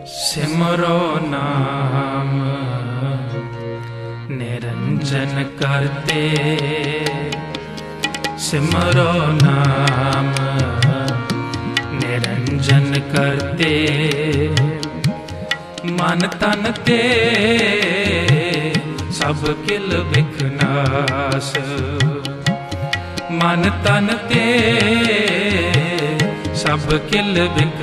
सिमरो नाम निरंजन करते, सिमरो नाम निरंजन करते। मन तन ते सब किल बिखनास, मन तन ते सब किल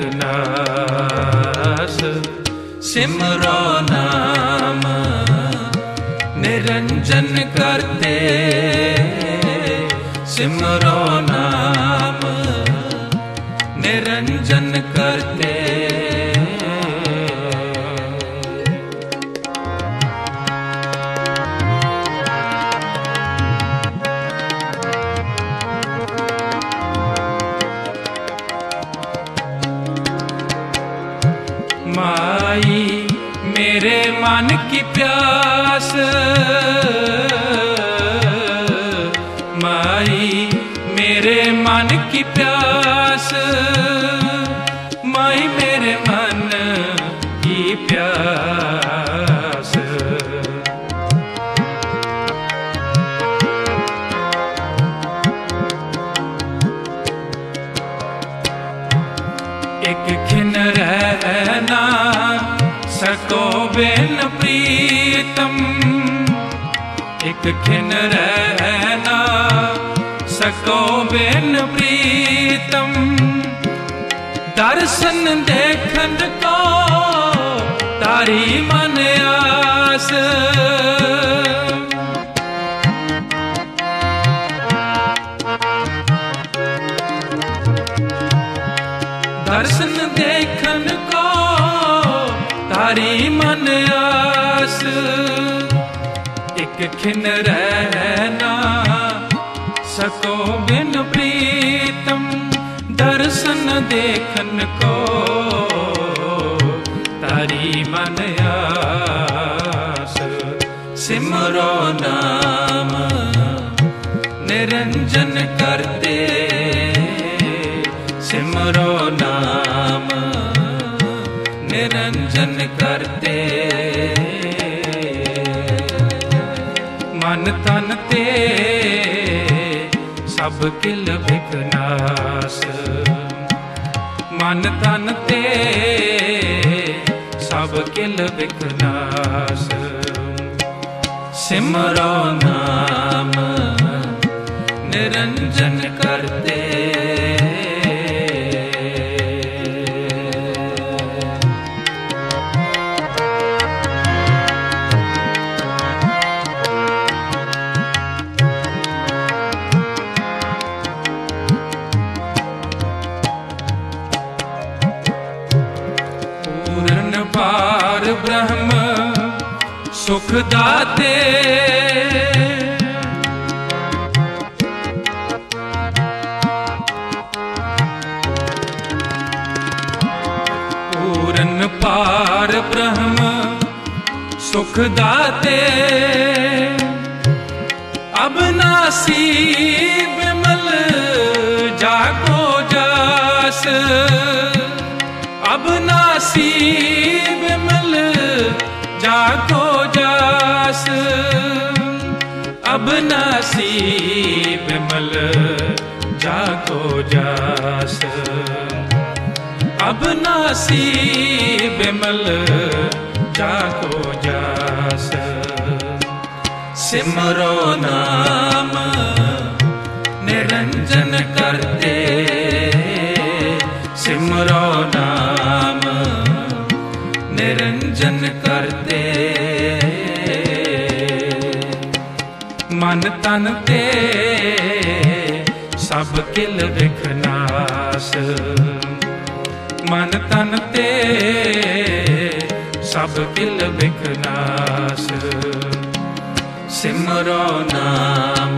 बिखनास। सिमरो नाम निरंजन करते, सिमरो नाम निरंजन करते। माई मेरे मन की प्यास, माई मेरे मन की प्यास, माई मेरे मन की प्यास। एक खिन रहना सको बिन प्रीतम, एक खिन रहना सको बिन प्रीतम। दर्शन देखन को तारी मन आस, दर्शन देखन को तारी मन आस। एक खिन रहना सको बिन प्रीतम, दर्शन देखन को तारी मन आस। सिमरो नाम निरंजन करते, सिमरो नाम निरंजन करते। मन तन ते सब किल बिखनास, मन तन ते सब किल बिखनास। सिमरो नाम निरंजन करते। पार ब्रह्म सुख दाते, पूरन पार ब्रह्म सुख दाते। अबनासी विमल जाको जास, अबनासी विमल जाको जास, अबनासी विमल जाको जास, अबनासी विमल जाको जास। सिमरो नाम निरंजन करते, सिमरो नाम निरंजन करते। मन तन ते सब किल बिखनास, मन तन ते सब किल बिखनास। सिमरो नाम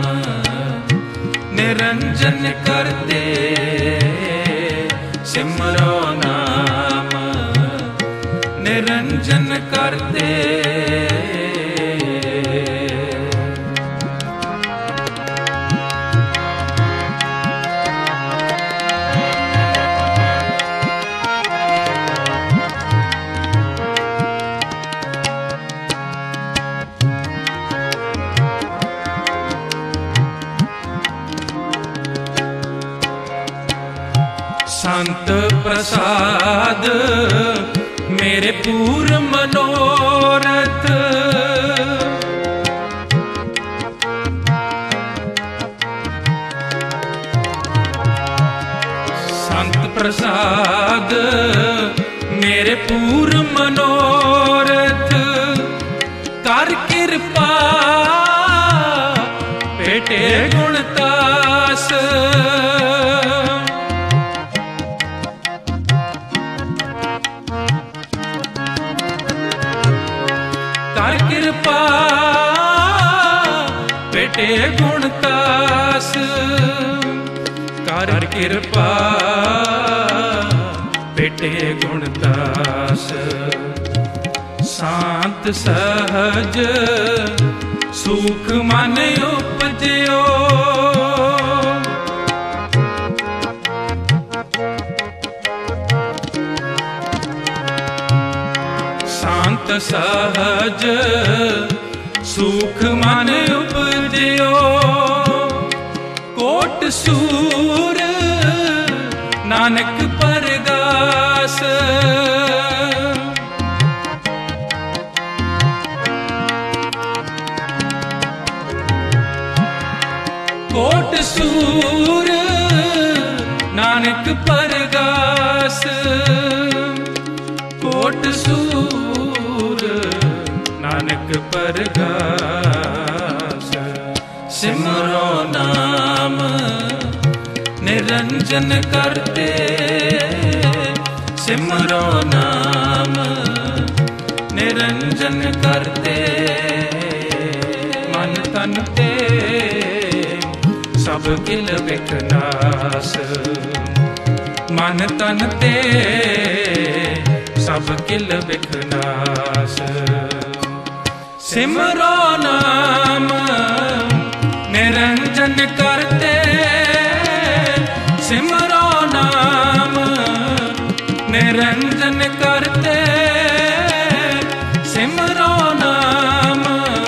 निरंजन करते, सिमरो नाम निरंजन करते। संत प्रसाद मेरे पूर्ण मनोरथ। संत प्रसाद मेरे पूर्ण मनोरथ, कर कृपा भेटे गुणतास। कर कृपा भेटे गुणतास, कर कृपा भेटे गुणतास। शांत सहज सुख मन उपजयो, शांत सहज सुख मन उपजयो। कोट सूर नानक परगास, कोट सूर नानक परगास, कोट सूर नानक परगास। सिमरो नाम निरंजन करते, सिमरो नाम निरंजन करते। मन तन ते सब किल विकनाश, मन तन ते सब किल विकनाश। सिमरो नाम निरंजन करते, सिमरो नाम निरंजन करते। सिमरो नाम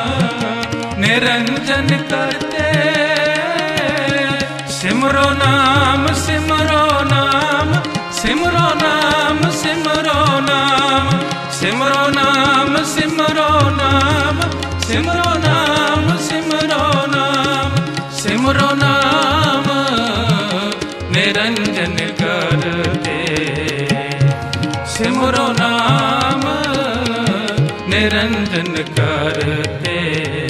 निरंजन करते। सिमरो नाम सिमरो नाम सिमरो नाम सिमरो नाम सिमरो नाम सिमरो नाम सिमरो नाम सिमरो नाम सिमरो नाम निरंजन करते। सिमरो नाम निरंजन करते।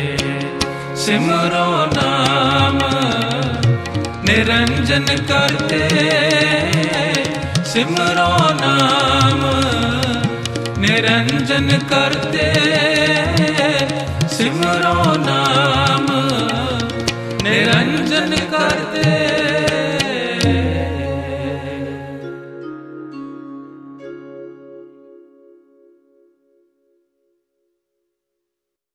सिमरो नाम निरंजन करते। सिमरो नाम निरंजन करते। सिमरो नाम निरंजन करते।